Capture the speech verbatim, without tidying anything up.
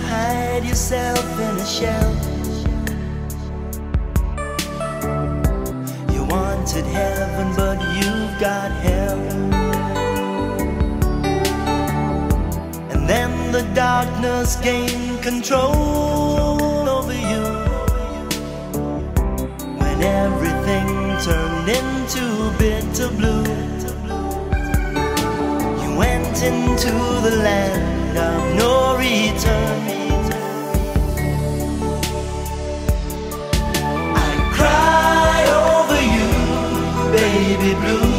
hide yourself in a shell. You wanted heaven, but you've got hell. And then the darkness gained control over you, when everything turned into bitter blue. You went into the land of no return. I cry over you, baby blue.